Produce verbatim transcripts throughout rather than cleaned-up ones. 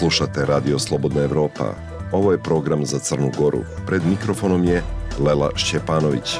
Slušate Radio Slobodna Evropa. Ovo je program za Crnu Goru. Pred mikrofonom je Lela Šćepanović.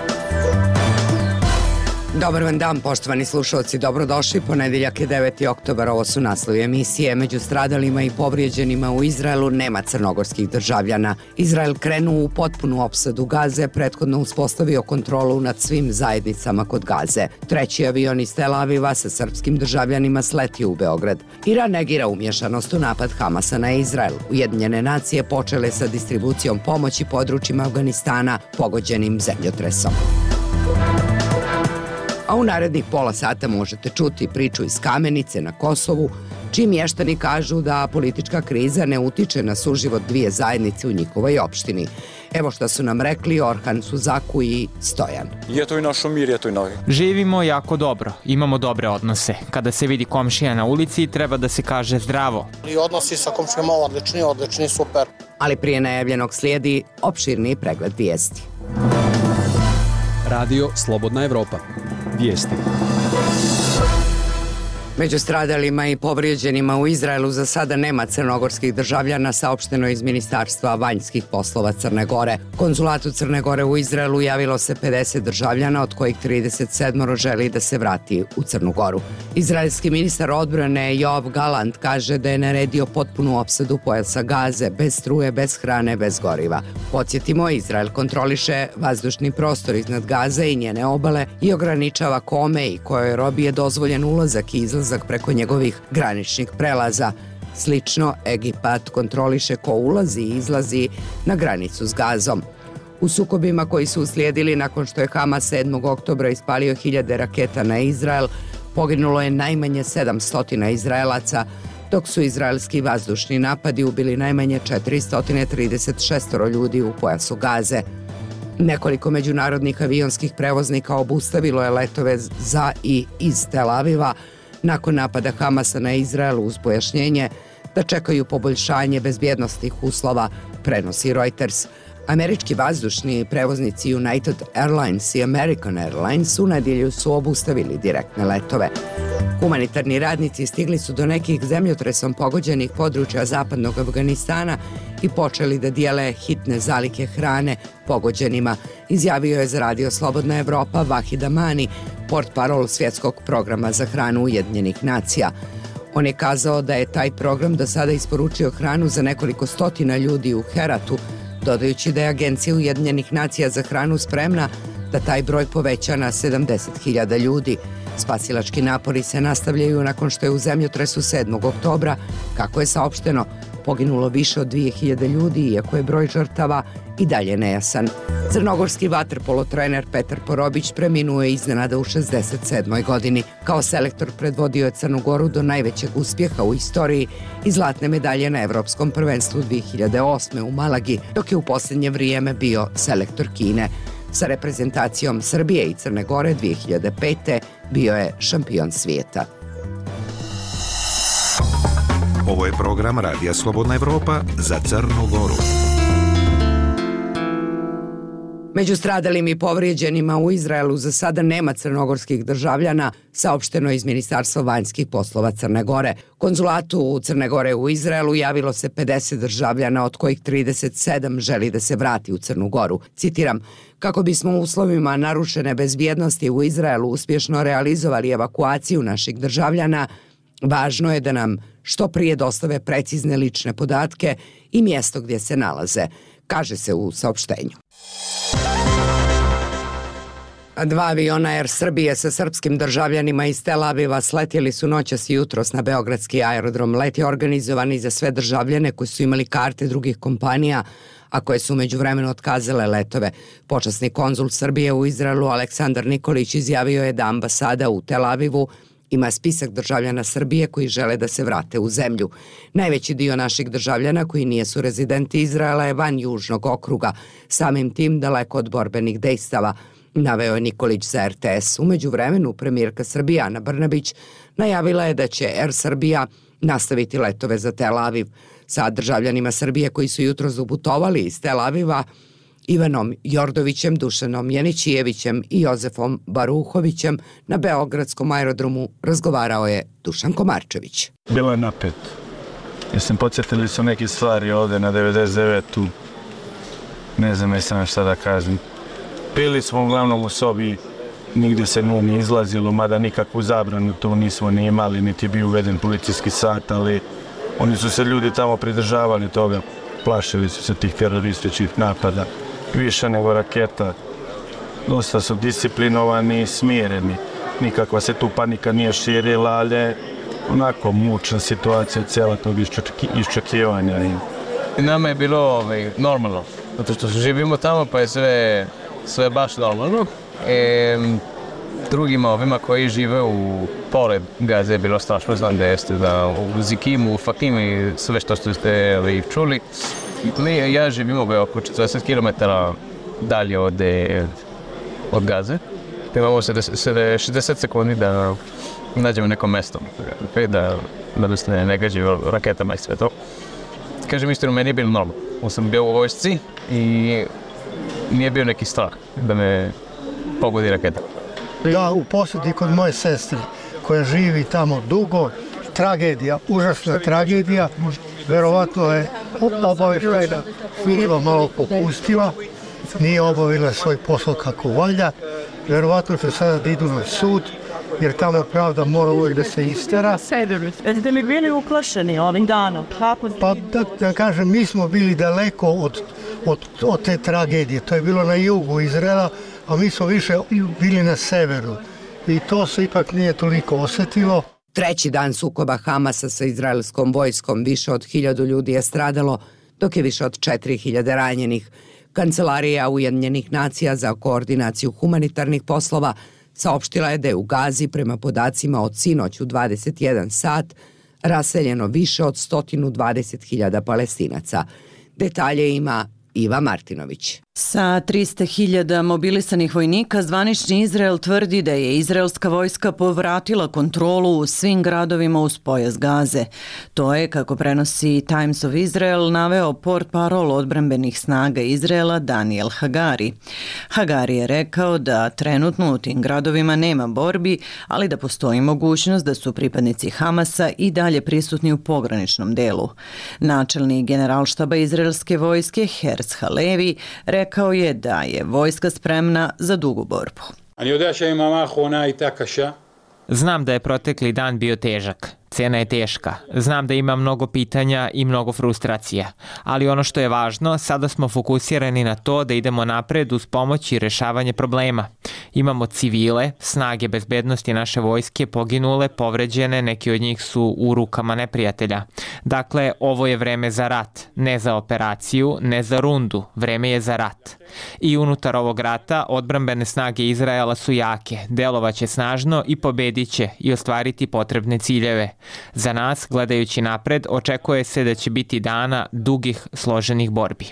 Dobar vam dan, poštovani slušalci, dobrodošli. Ponedeljak je deveti oktobar, ovo su naslovi emisije. Među stradalima i povrijeđenima u Izraelu nema crnogorskih državljana. Izrael krenuo u potpunu opsadu Gaze, prethodno uspostavio kontrolu nad svim zajednicama kod Gaze. Treći avion iz Tel Aviva sa srpskim državljanima sletio u Beograd. Iran negira umješanost u napad Hamasa na Izrael. Ujedinjene nacije počele sa distribucijom pomoći područjima Afganistana pogođenim zemljotresom. A u narednih pola sata možete čuti priču iz Kamenice na Kosovu, čiji mještani kažu da politička kriza ne utiče na suživot dvije zajednice u njihovoj opštini. Evo što su nam rekli Orhan Suzaku i Stojan. Je to i naš mir, je to i novi. Živimo jako dobro, imamo dobre odnose. Kada se vidi komšija na ulici, treba da se kaže zdravo. I odnosi sa komšijama odlični, odlični, super. Ali prije najavljenog slijedi opširni pregled vijesti. Radio Slobodna Evropa. Vijesti. Među stradalima i povrijeđenima u Izraelu za sada nema crnogorskih državljana, saopšteno iz Ministarstva vanjskih poslova Crne Gore. Konzulatu Crne Gore u Izraelu javilo se pedeset državljana, od kojih trideset sedam želi da se vrati u Crnu Goru. Izraelski ministar odbrane Joav Galant kaže da je naredio potpunu opsadu pojasa Gaze, bez struje, bez hrane, bez goriva. Podsjetimo, Izrael kontroliše vazdušni prostor iznad Gaze i njene obale i ograničava kome i kojoj robi je dozvoljen ulazak i izlazak preko njegovih graničnih prelaza. Slično, Egipat kontroliše ko ulazi i izlazi na granicu s Gazom. U sukobima koji su uslijedili nakon što je Hamas sedmog oktobra ispalio hiljade raketa na Izrael, poginulo je najmanje sedamsto Izraelaca, dok su izraelski vazdušni napadi ubili najmanje četiristo trideset šest ljudi u pojasu Gaze. Nekoliko međunarodnih avionskih prevoznika obustavilo je letove za i iz Tel Aviva nakon napada Hamasa na Izrael uz pojašnjenje da čekaju poboljšanje bezbjednosnih uslova, prenosi Reuters. Američki vazdušni prevoznici United Airlines i American Airlines u nedjelju su obustavili direktne letove. Humanitarni radnici stigli su do nekih zemljotresom pogođenih područja zapadnog Afganistana i počeli da dijele hitne zalihe hrane pogođenima, izjavio je za Radio Slobodna Evropa Vahid Amani, portparol svjetskog programa za hranu Ujedinjenih nacija. On je kazao da je taj program do sada isporučio hranu za nekoliko stotina ljudi u Heratu, dodajući da je Agencija Ujedinjenih nacija za hranu spremna da taj broj poveća na sedamdeset hiljada ljudi. Spasilački napori se nastavljaju nakon što je u zemljotresu sedmog oktobra, kako je saopšteno, poginulo više od dvije hiljade ljudi, iako je broj žrtava i dalje nejasan. Crnogorski vaterpolo trener Petar Porobić preminuo je iznenada u šezdeset sedmoj godini. Kao selektor predvodio je Crnu Goru do najvećeg uspjeha u istoriji i zlatne medalje na Evropskom prvenstvu dvije hiljade osme u Malagi, dok je u posljednje vrijeme bio selektor Kine. Sa reprezentacijom Srbije i Crne Gore dvije hiljade pete bio je šampion svijeta. Ovo je program Radija Slobodna Evropa za Crnu Goru. Među stradalim i povrijeđenima u Izraelu za sada nema crnogorskih državljana, saopšteno iz Ministarstva vanjskih poslova Crne Gore. Konzulatu Crne Gore u Izraelu javilo se pedeset državljana, od kojih trideset sedam želi da se vrati u Crnu Goru. Citiram, kako bismo u uslovima narušene bezbjednosti u Izraelu uspješno realizovali evakuaciju naših državljana, važno je da nam što prije dostave precizne lične podatke i mjesto gdje se nalaze, kaže se u saopštenju. Dva aviona Air Srbije sa srpskim državljanima iz Tel Aviva sletjeli su noćas i jutros na beogradski aerodrom. Let je organizovan i za sve državljane koji su imali karte drugih kompanija, a koje su međuvremeno otkazale letove. Počasni konzul Srbije u Izraelu Aleksandar Nikolić izjavio je da ambasada u Tel Avivu ima spisak državljana Srbije koji žele da se vrate u zemlju. Najveći dio naših državljana koji nijesu rezidenti Izraela je van južnog okruga, samim tim daleko od borbenih dejstava, naveo je Nikolić za er te es. U međuvremenu premijerka Srbije Ana Brnabić najavila je da će Air Srbija nastaviti letove za Tel Aviv. Sa državljanima Srbije koji su jutros uputovali iz Tel Aviva, Ivanom Jordovićem, Dušanom Jenićijevićem i Jozefom Baruhovićem na beogradskom aerodromu razgovarao je Dušan Komarčević. Bilo je napet. Mislim, podsjetili su neke stvari ovde na devedeset devetu. Ne znam, jesam šta da kažem. Pili smo uglavnom u sobi, nigdje se nije ni izlazilo, mada nikakvu zabranu tu nismo ni imali, niti bi uveden policijski sat, ali oni su se ljudi tamo pridržavali toga. Plašili su se tih terorističkih napada, više nego raketa. Dosta su disciplinovani i smireni. Nikakva se tu panika nije širila, ali onako mučna situacija cijela tog iščekivanja. Nama je bilo ovaj, normalno, zato što živimo tamo pa je sve, sve baš normalno. E, drugima ovima koji žive u pored Gaze je bilo strašno, znam da jeste da u Zikimu, u Fakimi, sve što ste ovaj, čuli. Mi, ja živim oko četrdeset kilometara dalje od, od Gaze. Imamo šezdeset sekundi da nađemo neko mesto, da, da nas ne, ne gađe raketama i sve to. Kažem istinu, meni je bilo normalno. On sam bio u vojsci i nije bio neki strah da me pogodi raketa. Ja u posjeti kod moje sestre koja živi tamo dugo, tragedija, užasna tragedija. Verovatno je obavještajna služba malo popustila, nije obavila svoj posao kako valja. Verovatno će sada da idu na sud, jer tamo pravda mora uvijek da se istera. Jeste li bili uplašeni ovim danom? Pa da, da kažem, mi smo bili daleko od, od, od te tragedije. To je bilo na jugu Izraela, a mi smo više bili na severu. I to se ipak nije toliko osjetilo. Treći dan sukoba Hamasa sa izraelskom vojskom, više od hiljadu ljudi je stradalo, dok je više od četiri hiljade ranjenih. Kancelarija Ujedinjenih nacija za koordinaciju humanitarnih poslova saopštila je da je u Gazi, prema podacima od sinoć u dvadeset jedan sat, raseljeno više od sto dvadeset hiljada Palestinaca. Detalje ima Iva Martinović. Sa trista hiljada mobilisanih vojnika, zvanični Izrael tvrdi da je izraelska vojska povratila kontrolu u svim gradovima uz pojas Gaze. To je, kako prenosi Times of Israel, naveo portparol odbrambenih snaga Izraela Daniel Hagari. Hagari je rekao da trenutno u tim gradovima nema borbi, ali da postoji mogućnost da su pripadnici Hamasa i dalje prisutni u pograničnom delu. Načelnik generalštaba izraelske vojske Herz Halevi rekao Rekao je da je vojska spremna za dugu borbu. Znam da je protekli dan bio težak. Cena je teška. Znam da ima mnogo pitanja i mnogo frustracija. Ali ono što je važno, sada smo fokusirani na to da idemo napred uz pomoć i rešavanje problema. Imamo civile, snage bezbednosti naše vojske, poginule, povređene, neki od njih su u rukama neprijatelja. Dakle, ovo je vreme za rat, ne za operaciju, ne za rundu, vreme je za rat. I unutar ovog rata odbrambene snage Izraela su jake, delovaće snažno i pobedit će i ostvariti potrebne ciljeve. Za nas, gledajući napred, očekuje se da će biti dana dugih, složenih borbi.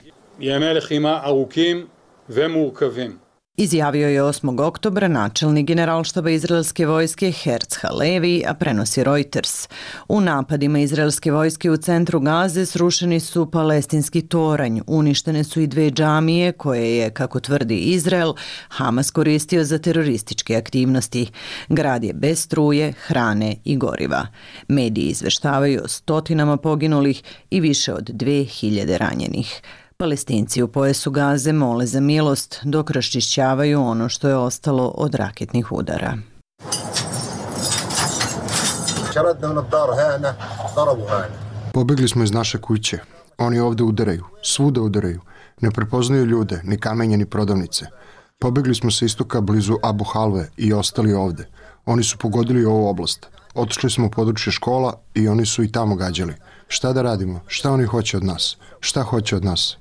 Izjavio je osmog oktobra načelnik generalštaba izraelske vojske Herz Halevi, a prenosi Reuters. U napadima izraelske vojske u centru Gaze srušeni su palestinski toranj, uništene su i dve džamije koje je, kako tvrdi Izrael, Hamas koristio za terorističke aktivnosti. Grad je bez struje, hrane i goriva. Mediji izveštavaju o stotinama poginulih i više od dve hiljade ranjenih. Palestinci u pojasu Gaze mole za milost dok raščišćavaju ono što je ostalo od raketnih udara. Pobegli smo iz naše kuće. Oni ovde udaraju, svuda udaraju. Ne prepoznaju ljude, ni kamenje, ni prodavnice. Pobegli smo sa istoka blizu Abu Halve i ostali ovde. Oni su pogodili ovu oblast. Otišli smo u područje škola i oni su i tamo gađali. Šta da radimo? Šta oni hoće od nas? Šta hoće od nas?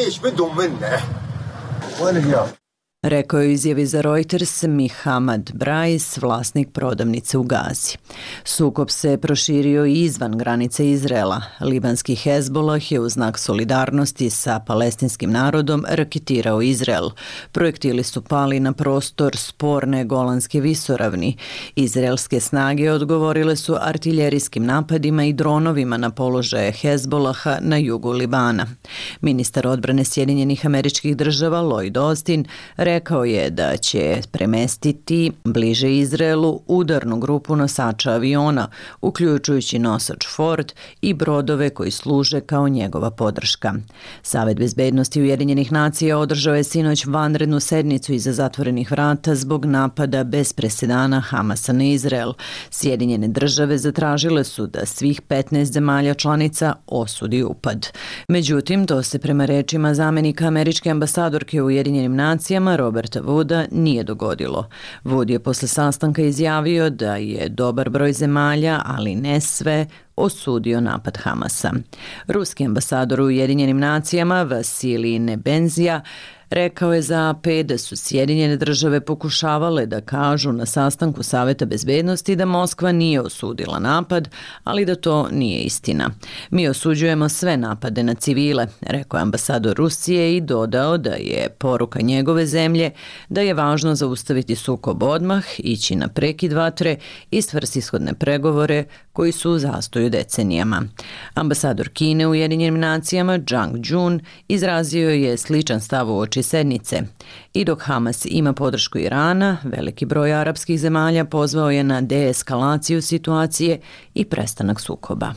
Rekao je u izjavi za Reuters Mihamad Brais, vlasnik prodavnice u Gazi. Sukob se proširio i izvan granice Izraela. Libanski Hezbolah je u znak solidarnosti sa palestinskim narodom raketirao Izrael. Projektili su pali na prostor sporne Golanske visoravni. Izraelske snage odgovorile su artiljerijskim napadima i dronovima na položaje Hezbolaha na jugu Libana. Ministar odbrane Sjedinjenih Američkih Država Lloyd Austin Rekao je da će premestiti bliže Izraelu udarnu grupu nosača aviona, uključujući nosač Ford i brodove koji služe kao njegova podrška. Savet bezbednosti Ujedinjenih nacija održao je sinoć vanrednu sednicu iza zatvorenih vrata zbog napada bez presedana Hamasa na Izrael. Sjedinjene države zatražile su da svih petnaest zemalja članica osudi upad. Međutim, to se prema rečima zamenika američke ambasadorke u Ujedinjenim nacijama Roberta Wooda nije dogodilo. Wood je posle sastanka izjavio da je dobar broj zemalja, ali ne sve, osudio napad Hamasa. Ruski ambasador u Ujedinjenim nacijama Vasilij Nebenzija rekao je za A P da su Sjedinjene države pokušavale da kažu na sastanku Saveta bezbednosti da Moskva nije osudila napad, ali da to nije istina. Mi osuđujemo sve napade na civile, rekao je ambasador Rusije i dodao da je poruka njegove zemlje da je važno zaustaviti sukob odmah, ići na prekid vatre i svrsishodne pregovore koji su u zastoju decenijama. Ambasador Kine u Ujedinjenim nacijama Zhang Jun izrazio je sličan stav uoči sednice. I dok Hamas ima podršku Irana, veliki broj arapskih zemalja pozvao je na deeskalaciju situacije i prestanak sukoba.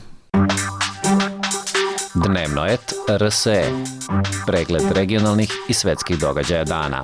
Dnevno et R S E. Pregled regionalnih i svetskih događaja dana.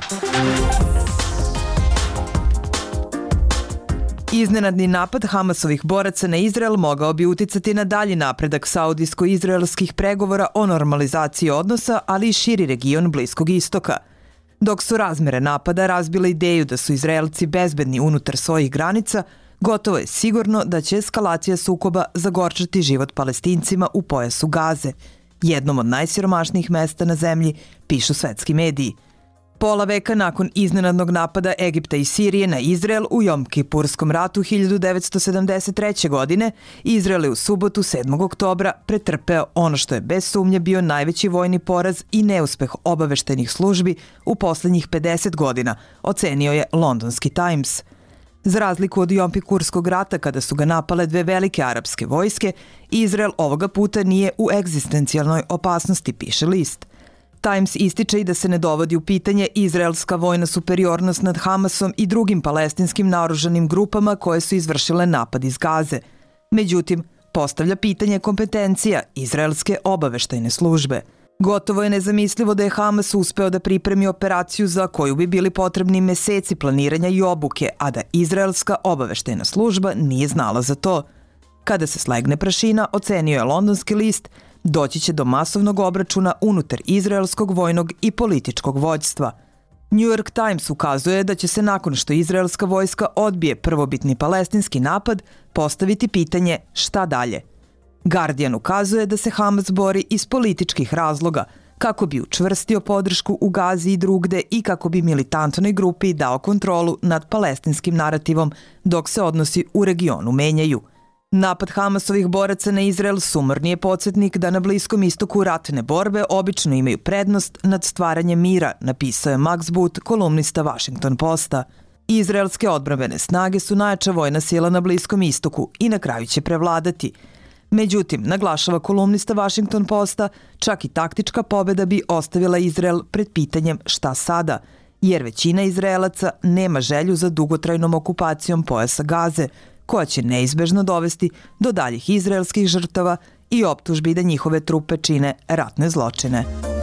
Iznenadni napad Hamasovih boraca na Izrael mogao bi uticati na dalji napredak saudijsko-izraelskih pregovora o normalizaciji odnosa, ali i širi region Bliskog istoka. Dok su razmere napada razbile ideju da su Izraelci bezbedni unutar svojih granica, gotovo je sigurno da će eskalacija sukoba zagorčati život Palestincima u pojasu Gaze, jednom od najsiromašnijih mesta na zemlji, pišu svetski mediji. Pola veka nakon iznenadnog napada Egipta i Sirije na Izrael u Jom-Kipurskom ratu hiljadu devetsto sedamdeset treće. godine, Izrael je u subotu sedmog oktobra pretrpeo ono što je bez sumnje bio najveći vojni poraz i neuspeh obaveštajnih službi u poslednjih pedeset godina, ocenio je londonski Times. Za razliku od Jom-Kippurskog rata kada su ga napale dve velike arapske vojske, Izrael ovoga puta nije u egzistencijalnoj opasnosti, piše list. Times ističe i da se ne dovodi u pitanje izraelska vojna superiornost nad Hamasom i drugim palestinskim naoružanim grupama koje su izvršile napad iz Gaze. Međutim, postavlja pitanje kompetencija izraelske obaveštajne službe. Gotovo je nezamislivo da je Hamas uspeo da pripremi operaciju za koju bi bili potrebni meseci planiranja i obuke, a da izraelska obaveštajna služba nije znala za to. Kada se slegne prašina, ocenio je londonski list, doći će do masovnog obračuna unutar izraelskog vojnog i političkog vođstva. New York Times ukazuje da će se nakon što izraelska vojska odbije prvobitni palestinski napad postaviti pitanje šta dalje. Guardian ukazuje da se Hamas bori iz političkih razloga, kako bi učvrstio podršku u Gazi i drugde i kako bi militantnoj grupi dao kontrolu nad palestinskim narativom dok se odnosi u regionu menjaju. Napad Hamasovih boraca na Izrael sumorni je podsjetnik da na Bliskom istoku ratne borbe obično imaju prednost nad stvaranjem mira, napisao je Max Boot, kolumnista Washington Posta. Izraelske odbrambene snage su najjača vojna sila na Bliskom istoku i na kraju će prevladati. Međutim, naglašava kolumnista Washington Posta, čak i taktička pobeda bi ostavila Izrael pred pitanjem šta sada, jer većina Izraelaca nema želju za dugotrajnom okupacijom pojasa Gaze, koja će neizbežno dovesti do daljih izraelskih žrtava i optužbi da njihove trupe čine ratne zločine.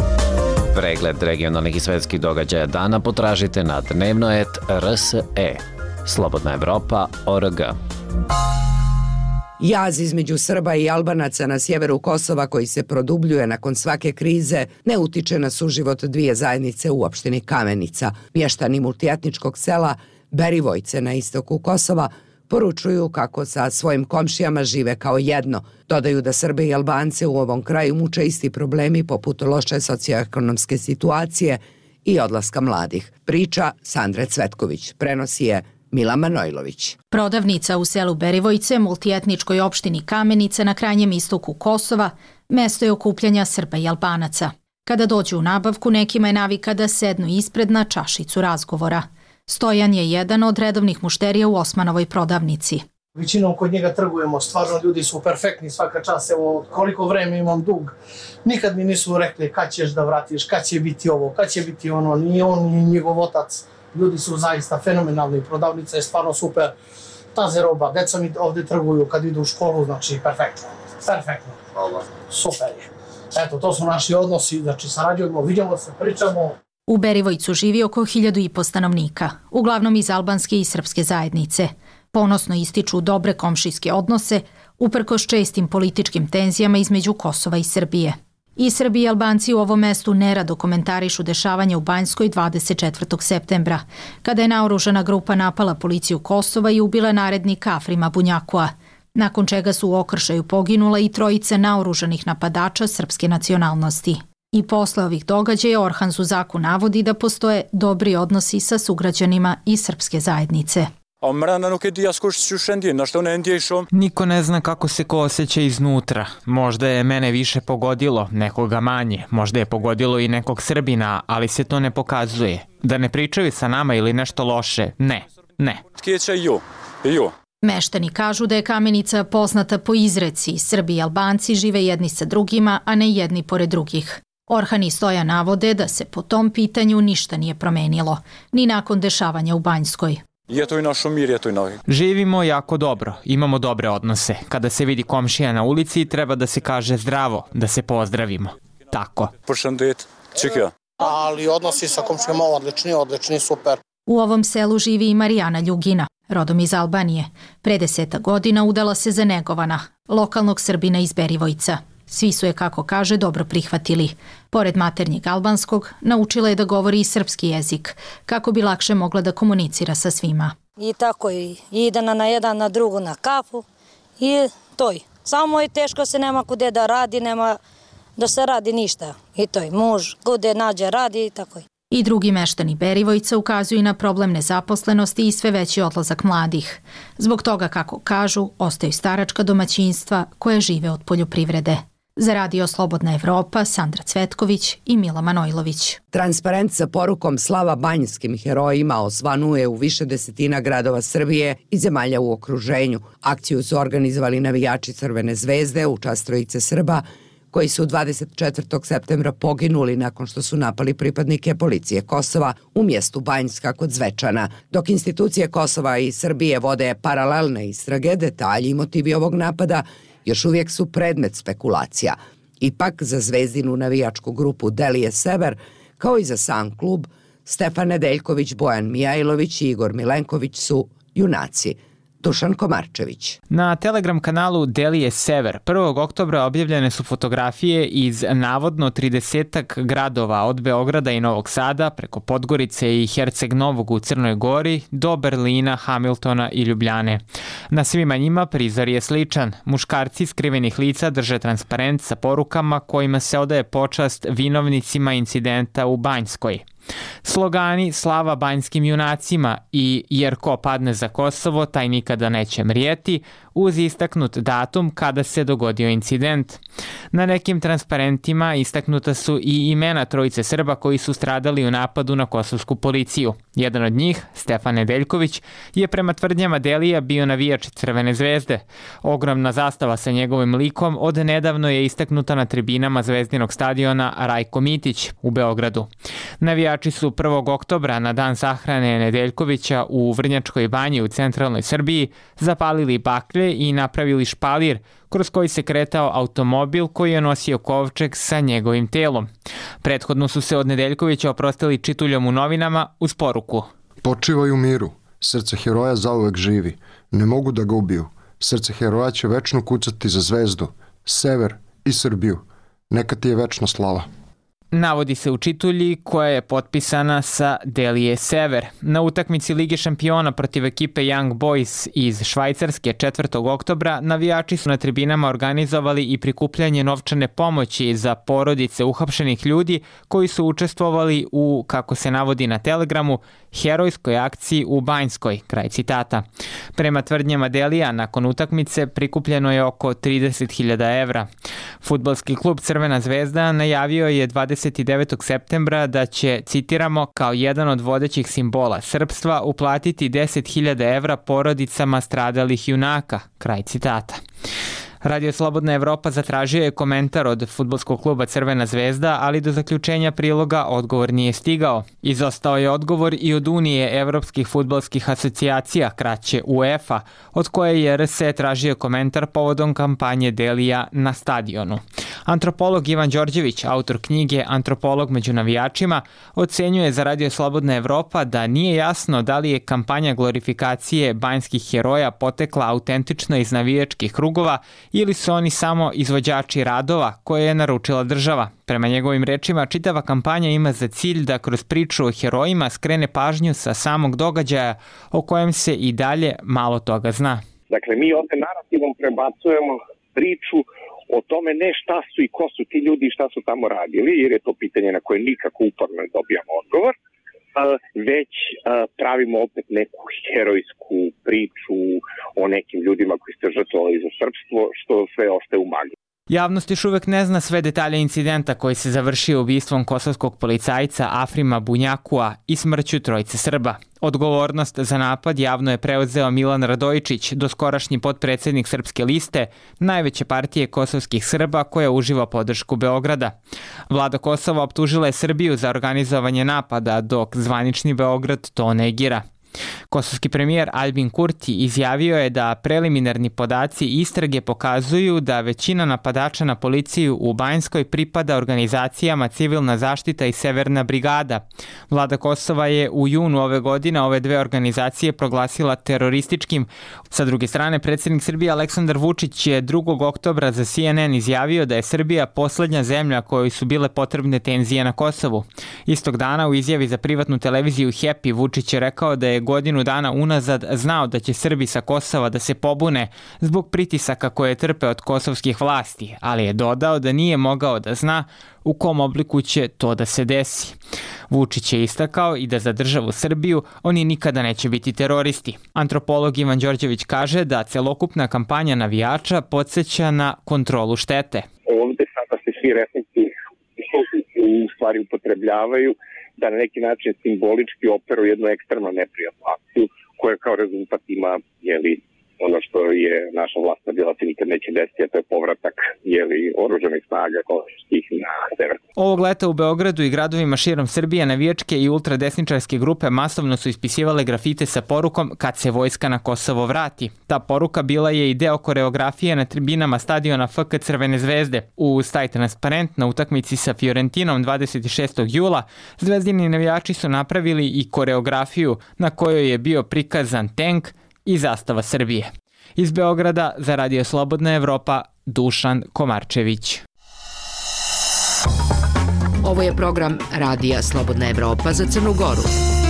Pregled regionalnih i svetskih događaja dana potražite na dnevno et R S E. Slobodna Evropa точка org. Jaz između Srba i Albanaca na sjeveru Kosova koji se produbljuje nakon svake krize ne utiče na suživot dvije zajednice u opštini Kamenica. Mještani multietničkog sela Berivojce na istoku Kosova poručuju kako sa svojim komšijama žive kao jedno. Dodaju da Srbe i Albance u ovom kraju muče isti problemi poput loše socioekonomske situacije i odlaska mladih. Priča Sandre Cvetković, prenosi je Mila Manojlović. Prodavnica u selu Berivojce, multietničkoj opštini Kamenica na krajnjem istoku Kosova, mesto je okupljanja Srba i Albanaca. Kada dođu u nabavku, nekima je navika da sednu ispred na čašicu razgovora. Stojan je jedan od redovnih mušterija u Osmanovoj prodavnici. Većinom kod njega trgujemo, stvarno ljudi su perfektni svaka čast, evo koliko vreme imam dug. Nikad mi nisu rekli kad ćeš da vratiš, kad će biti ovo, kad će biti ono, ni on ni njegov otac. Ljudi su zaista fenomenalni, prodavnica je stvarno super. Taze roba, deca mi ovde trguju kad idu u školu, znači perfektno, perfektno, super je. Eto, to su naši odnosi, znači sarađujemo, vidimo se, pričamo. U Berivojcu živi oko hiljadu i po stanovnika, uglavnom iz albanske i srpske zajednice. Ponosno ističu dobre komšijske odnose, uprkos čestim političkim tenzijama između Kosova i Srbije. I Srbi i Albanci u ovom mestu nerado komentarišu dešavanja u Banjskoj dvadeset četvrtog septembra, kada je naoružana grupa napala policiju Kosova i ubila narednika Afrima Bunjakua, nakon čega su u okršaju poginula i trojica naoružanih napadača srpske nacionalnosti. I posle ovih događaja Orhan Zuzaku navodi da postoje dobri odnosi sa sugrađanima i srpske zajednice. Niko ne zna kako se ko osjeća iznutra. Možda je mene više pogodilo, nekoga manje. Možda je pogodilo i nekog Srbina, ali se to ne pokazuje. Da ne pričaju sa nama ili nešto loše. Ne, ne. Meštani kažu da je Kamenica poznata po izreci Srbi i Albanci žive jedni sa drugima, a ne jedni pored drugih. Orhan i Stoja navode da se po tom pitanju ništa nije promenilo, ni nakon dešavanja u Banjskoj. Živimo jako dobro, imamo dobre odnose. Kada se vidi komšija na ulici, treba da se kaže zdravo, da se pozdravimo. Tako. Ali odnosi sa komšijama odlični, odlični, super. U ovom selu živi i Marijana Ljugina, rodom iz Albanije. Pre deseta godina udala se za Negovana, lokalnog Srbina iz Berivojca. Svi su je, kako kaže, dobro prihvatili. Pored maternjeg albanskog, naučila je da govori i srpski jezik, kako bi lakše mogla da komunicira sa svima. I tako i ide na jedan, na drugu, na kafu i to je. Samo je teško, se nema kude da radi, nema da se radi ništa. I to je, muž kude nađe radi i tako je. I drugi meštani Berivojca ukazuju na problem nezaposlenosti i sve veći odlazak mladih. Zbog toga, kako kažu, ostaju staračka domaćinstva koje žive od poljoprivrede. Za Radio Slobodna Evropa, Sandra Cvetković i Mila Manojlović. Transparent sa porukom slava banjskim herojima osvanuje u više desetina gradova Srbije i zemalja u okruženju. Akciju su organizovali navijači Crvene zvezde u čast trojice Srba, koji su dvadeset četvrtog septembra poginuli nakon što su napali pripadnike policije Kosova u mjestu Banjska kod Zvečana. Dok institucije Kosova i Srbije vode paralelne istrage, detalji i motivi ovog napada još uvijek su predmet spekulacija. Ipak za zvezdinu navijačku grupu Delije Sever, kao i za sam klub, Stefan Nedeljković, Bojan Mijajlović i Igor Milenković su junaci. Dušan Komarčević. Na Telegram kanalu Delije Sever prvog oktobra objavljene su fotografije iz navodno tridesetak gradova od Beograda i Novog Sada preko Podgorice i Herceg Novog u Crnoj Gori do Berlina, Hamiltona i Ljubljane. Na svima njima prizor je sličan. Muškarci skrivenih lica drže transparent sa porukama kojima se odaje počast vinovnicima incidenta u Banjskoj. Slogani slava banjskim junacima i jer ko padne za Kosovo, taj nikada neće mrijeti, uz istaknut datum kada se dogodio incident. Na nekim transparentima istaknuta su i imena trojice Srba koji su stradali u napadu na kosovsku policiju. Jedan od njih, Stefan Nedeljković, je prema tvrdnjama Delija bio navijač Crvene zvezde. Ogromna zastava sa njegovim likom od nedavno je istaknuta na tribinama Zvezdinog stadiona Rajko Mitić u Beogradu. Navijači su prvog oktobra na dan sahrane Nedeljkovića u Vrnjačkoj banji u centralnoj Srbiji zapalili baklje i napravili špalir kroz koji se kretao automobil koji je nosio kovčeg sa njegovim telom. Prethodno su se od Nedeljkovića oprostili čituljom u novinama uz poruku: Počivaj u miru, srce heroja zauvek živi, ne mogu da ga ubiju, srce heroja će večno kucati za zvezdu, sever i Srbiju, neka ti je večna slava. Navodi se u čitulji koja je potpisana sa Delije Sever. Na utakmici Lige šampiona protiv ekipe Young Boys iz Švajcarske četvrtog oktobra navijači su na tribinama organizovali i prikupljanje novčane pomoći za porodice uhapšenih ljudi koji su učestvovali u, kako se navodi na Telegramu, herojskoj akciji u Banjskoj, kraj citata. Prema tvrdnjama Delija, nakon utakmice prikupljeno je oko trideset hiljada evra. Fudbalski klub Crvena zvezda najavio je dvadeset dvadeset devetog septembra da će, citiramo, kao jedan od vodećih simbola srpstva uplatiti deset hiljada evra porodicama stradalih junaka, kraj citata. Radio Slobodna Evropa zatražio je komentar od fudbalskog kluba Crvena zvezda, ali do zaključenja priloga odgovor nije stigao. Izostao je odgovor i od Unije evropskih fudbalskih asocijacija, kraće UEFA, od koje je R S E tražio komentar povodom kampanje Delija na stadionu. Antropolog Ivan Đorđević, autor knjige Antropolog među navijačima, ocenjuje za Radio Slobodna Evropa da nije jasno da li je kampanja glorifikacije banjskih heroja potekla autentično iz navijačkih krugova ili su oni samo izvođači radova koje je naručila država. Prema njegovim rečima, čitava kampanja ima za cilj da kroz priču o herojima skrene pažnju sa samog događaja o kojem se i dalje malo toga zna. Dakle, mi ovde narativom prebacujemo priču o tome ne šta su i ko su ti ljudi i šta su tamo radili, jer je to pitanje na koje nikako uporno ne dobijamo odgovor, već pravimo opet neku herojsku priču o nekim ljudima koji ste žrtvovali za srpstvo, što sve ostaje u magli. Javnost još uvek ne zna sve detalje incidenta koji se završio ubistvom kosovskog policajca Afrima Bunjakua i smrću trojice Srba. Odgovornost za napad javno je preuzeo Milan Radojičić, doskorašnji potpredsednik Srpske liste, najveće partije kosovskih Srba koja uživa podršku Beograda. Vlada Kosova optužila je Srbiju za organizovanje napada, dok zvanični Beograd to negira. Kosovski premijer Albin Kurti izjavio je da preliminarni podaci istrage pokazuju da većina napadača na policiju u Banjskoj pripada organizacijama Civilna zaštita i Severna brigada. Vlada Kosova je u junu ove godine ove dve organizacije proglasila terorističkim. Sa druge strane, predsjednik Srbije Aleksandar Vučić je drugog oktobra za C N N izjavio da je Srbija poslednja zemlja kojoj su bile potrebne tenzije na Kosovu. Istog dana u izjavi za privatnu televiziju Happy Vučić je rekao da je godinu dana unazad znao da će Srbi sa Kosova da se pobune zbog pritisaka koje trpe od kosovskih vlasti, ali je dodao da nije mogao da zna u kom obliku će to da se desi. Vučić je istakao i da za državu Srbiju oni nikada neće biti teroristi. Antropolog Ivan Đorđević kaže da celokupna kampanja navijača podsjeća na kontrolu štete. Ovde sada se svi resnici u stvari upotrebljavaju da na neki način simbolički operu jednu ekstremno neprijatnu akciju koja kao rezultat ima jeli, ono što je naša vlast nadjela se nikad neće desiti, a to je povratak jeli, oružanih snaga kosovskih na sever. Ovog leta u Beogradu i gradovima širom Srbije navijačke i ultradesničarske grupe masovno su ispisivale grafite sa porukom kad se vojska na Kosovo vrati. Ta poruka bila je i deo koreografije na tribinama stadiona F K Crvene zvezde. Uz taj transparent na utakmici sa Fiorentinom dvadeset šestog jula zvezdini navijači su napravili i koreografiju na kojoj je bio prikazan tenk i zastava Srbije. Iz Beograda za Radio Slobodna Evropa, Dušan Komarčević. Ovo je program Radija Slobodna Evropa za Crnu Goru.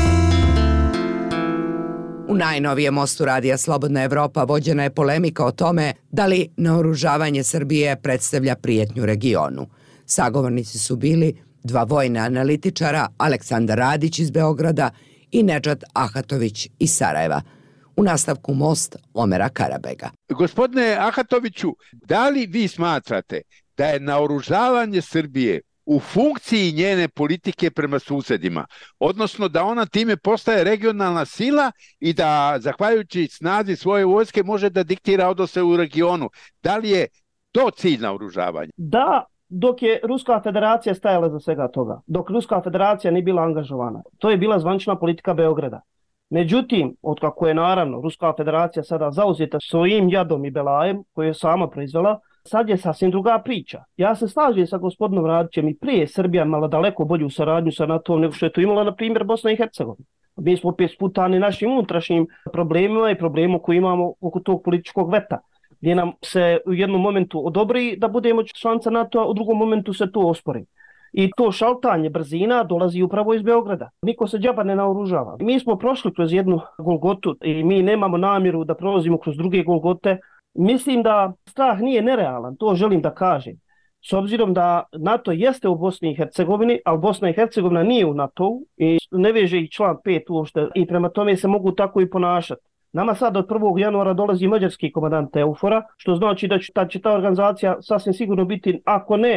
U najnovijem mostu Radija Slobodna Evropa vođena je polemika o tome da li naoružavanje Srbije predstavlja prijetnju regionu. Sagovornici su bili dva vojna analitičara, Aleksandar Radić iz Beograda i Nedžad Ahatović iz Sarajeva. U nastavku Most Omera Karabega. Gospodine Ahatoviću, da li vi smatrate da je naoružavanje Srbije u funkciji njene politike prema susedima, odnosno da ona time postaje regionalna sila i da, zahvaljujući snazi svoje vojske, može da diktira odnose u regionu? Da li je to cilj naoružavanja? Da, dok je Ruska federacija stajala za svega toga, dok Ruska federacija nije bila angažovana. To je bila zvanična politika Beograda. Međutim, otkako je naravno Ruska federacija sada zauzeta svojim jadom i belajem koje je sama proizvela, sad je sasvim druga priča. Ja se slažem sa gospodinom Radićem i prije Srbija imala daleko bolju saradnju sa NATO-om nego što je to imala, na primjer, Bosna i Hercegovina. Mi smo opet sputani našim unutrašnjim problemima i problemom koji imamo oko tog političkog veta, gdje nam se u jednom momentu odobri da budemo članica NATO-a, u drugom momentu se to ospori. I to šaltanje brzina dolazi upravo iz Beograda. Niko se džaba ne naoružava. Mi smo prošli kroz jednu Golgotu i mi nemamo namjeru da prolazimo kroz druge Golgote. Mislim da strah nije nerealan, to želim da kažem. S obzirom da NATO jeste u Bosni i Hercegovini, ali Bosna i Hercegovina nije u NATO-u i ne veže i član pet uopšte i prema tome se mogu tako i ponašati. Nama sad od prvog januara dolazi mađarski komandant EUFOR-a, što znači da će ta organizacija sasvim sigurno biti, ako ne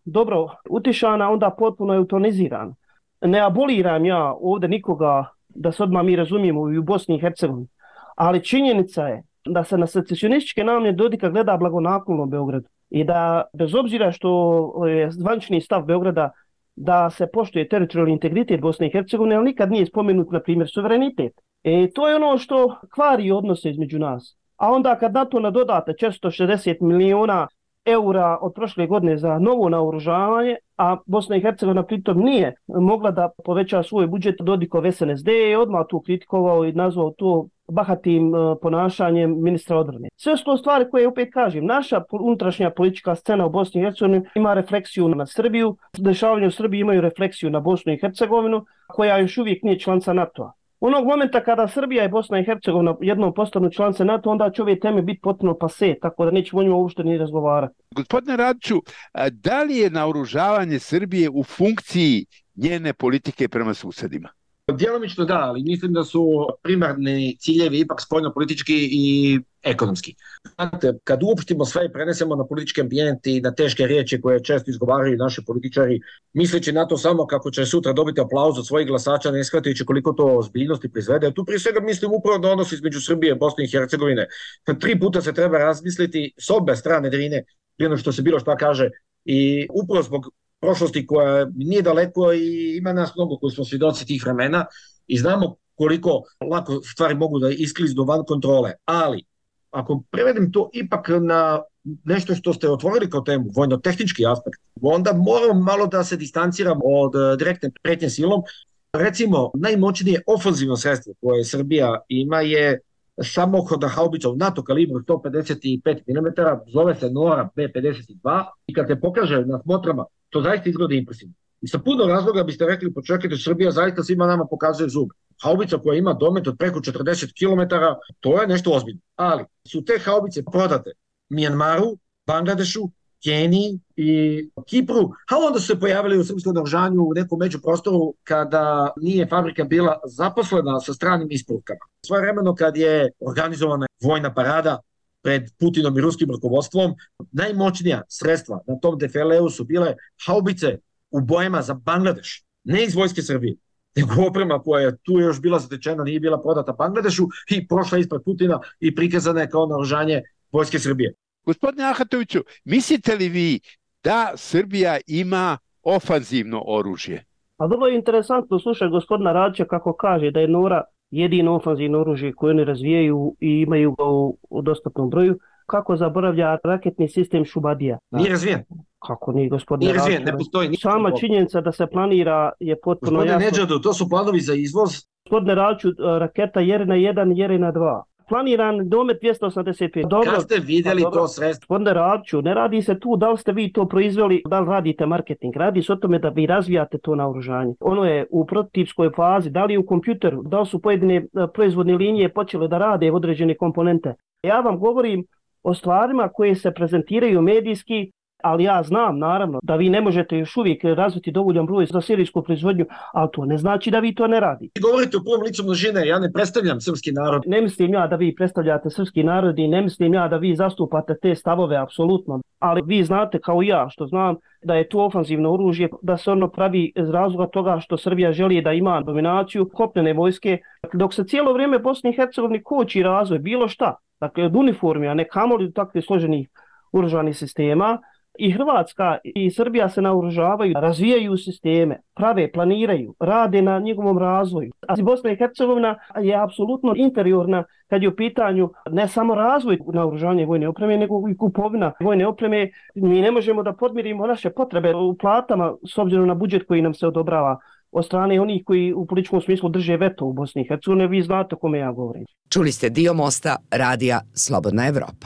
dobro utišana, onda potpuno eutanizirana. Ne aboliram ja ovdje nikoga, da se odmah mi razumijemo, i u Bosni i Hercegovini, ali činjenica je da se na secesionističke namjere Dodika gleda blagonaklono Beogradu i da bez obzira što je zvančni stav Beograda da se poštuje teritorijalni integritet Bosne i Hercegovine, ali nikad nije spomenut, na primjer, suverenitet. E, to je ono što kvari odnose između nas. A onda kad na to nadodate četiristo šezdeset miliona eura od prošle godine za novo naoružavanje, a Bosna i Hercegovina pritom nije mogla da poveća svoj budžet, Dodikov S N S D je odmah tu kritikovao i nazvao to bahatim ponašanjem ministra odbrane. Sve su to stvari koje, opet kažem, naša unutrašnja politička scena u Bosni i Hercegovini ima refleksiju na Srbiju, dešavanje u Srbiji imaju refleksiju na Bosnu i Hercegovinu, koja još uvijek nije članica NATO-a. Onog momenta kada Srbija i Bosna i Hercegovina jednom postanu članice NATO, onda će ove teme biti potpuno pase, tako da nećemo o njima uopšte ni razgovarati. Gospodine Radiću, da li je naoružavanje Srbije u funkciji njene politike prema susedima? Djelomično da, ali mislim da su primarni ciljevi ipak spoljno-politički i ekonomski. Znate, kad uopštimo sve i prenesemo na politički ambijent i na teške riječi koje često izgovaraju naši političari, misleći na to samo kako će sutra dobiti aplauz od svojih glasača, ne shvatajući koliko to ozbiljnosti proizvede. Tu prije svega mislim upravo na odnos između Srbije i Bosne i Hercegovine. Tri puta se treba razmisliti s obe strane Drine, prije što se bilo šta kaže, i upravo zbog prošlosti koja nije daleko i ima nas mnogo koji smo svjedoci tih vremena i znamo koliko lako stvari mogu da iskliznu van kontrole. Ali, ako prevedem to ipak na nešto što ste otvorili kao temu, vojno-tehnički aspekt, onda moramo malo da se distanciramo od direktne pretnje silom. Recimo, najmoćnije ofenzivno sredstvo koje Srbija ima je samohodna haubica u NATO kalibru sto pedeset pet milimetara, zove se Nora B pedeset dva i kad se pokaže na smotrama, to zaista izgleda impresivno. I sa puno razloga biste rekli, počekajte, Srbija zaista svima nama pokazuje zub. Haubica koja ima domet od preko četrdeset kilometara, to je nešto ozbiljno. Ali su te haubice prodate Mijanmaru, Bangladešu, Keniji i Kipru, a onda su se pojavili u srpskom naoružanju u nekom međuprostoru kada nije fabrika bila zaposlena sa stranim isporukama. Svojevremeno kad je organizovana vojna parada pred Putinom i ruskim rukovodstvom, najmoćnija sredstva na tom defileu su bile haubice u bojama za Bangladeš, ne iz vojske Srbije, nego oprema koja je tu još bila zatečena, nije bila prodata Bangladešu i prošla ispred Putina i prikazana je kao naoružanje vojske Srbije. Gospodine Ahatoviću, mislite li vi da Srbija ima ofanzivno oružje? A vrlo je interesantno slušati gospodina Radića kako kaže da je Nora jedino ofanzivno oružje koje oni razvijaju i imaju ga u, u dostatnom broju. Kako zaboravlja raketni sistem Šubadija? Nije razvijen. Kako nije, gospodine Nije razvijen, Radiću? ne postoji. Sama činjenica da se planira je potpuno Gospodine jasno. Nedžadu, to su planovi za izvoz. Gospodine Radiću, raketa Jerina jedan, Jerina dva. Planiran domet dvjesto osamdeset pet. Dobro, kad ste vidjeli dobro, to sredstvo? Gospodine Radiću, ne radi se tu da li ste vi to proizveli, da li radite marketing. Radi se o tome da vi razvijate to naoružanje. Ono je u prototipskoj fazi, da li u kompjuteru, da li su pojedine proizvodne linije počele da rade određene komponente. Ja vam govorim o stvarima koje se prezentiraju medijski, ali ja znam, naravno, da vi ne možete još uvijek razviti dovoljan broj za serijsku proizvodnju, ali to ne znači da vi to ne radite. Govorite u prvom licu množine, ja ne predstavljam srpski narod. Ne mislim ja da vi predstavljate srpski narod i ne mislim ja da vi zastupate te stavove, apsolutno. Ali vi znate kao i ja, što znam, da je to ofanzivno oružje, da se ono pravi iz razloga toga što Srbija želi da ima dominaciju kopnene vojske, dok se cijelo vrijeme Bosni i Hercegovini koči razvoj, bilo šta. Dakle, od uniformi, a ne kamoli do takvih složenih oružanih sistema. I Hrvatska i Srbija se naoružavaju, razvijaju sisteme, prave, planiraju, rade na njegovom razvoju. A Bosna i Hercegovina je apsolutno inferiorna kad je u pitanju ne samo razvoj naoružanja vojne opreme, nego i kupovina vojne opreme. Mi ne možemo da podmirimo naše potrebe u platama s obzirom na budžet koji nam se odobrava od strane onih koji u političkom smislu drže veto u Bosni i Hercegovini. Vi znate o kome ja govorim. Čuli ste dio mosta radija Slobodna Evropa.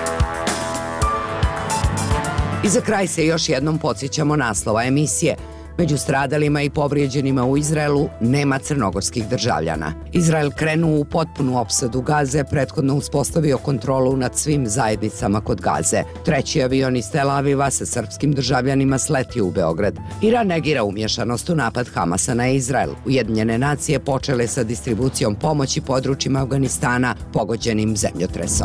I za kraj se još jednom podsjećamo naslova emisije. Među stradalima i povrijeđenima u Izraelu nema crnogorskih državljana. Izrael krenuo u potpunu opsadu Gaze, prethodno uspostavio kontrolu nad svim zajednicama kod Gaze. Treći avion iz Tel Aviva sa srpskim državljanima sletio u Beograd. Iran negira umješanost u napad Hamasa na Izrael. Ujedinjene nacije počele sa distribucijom pomoći područjima Afganistana pogođenim zemljotresom.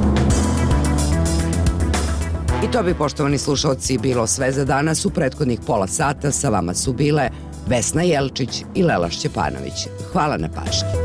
I to bi, poštovani slušalci, bilo sve za danas. U prethodnih pola sata sa vama su bile Vesna Jelčić i Lela Šćepanović. Hvala na pažnji.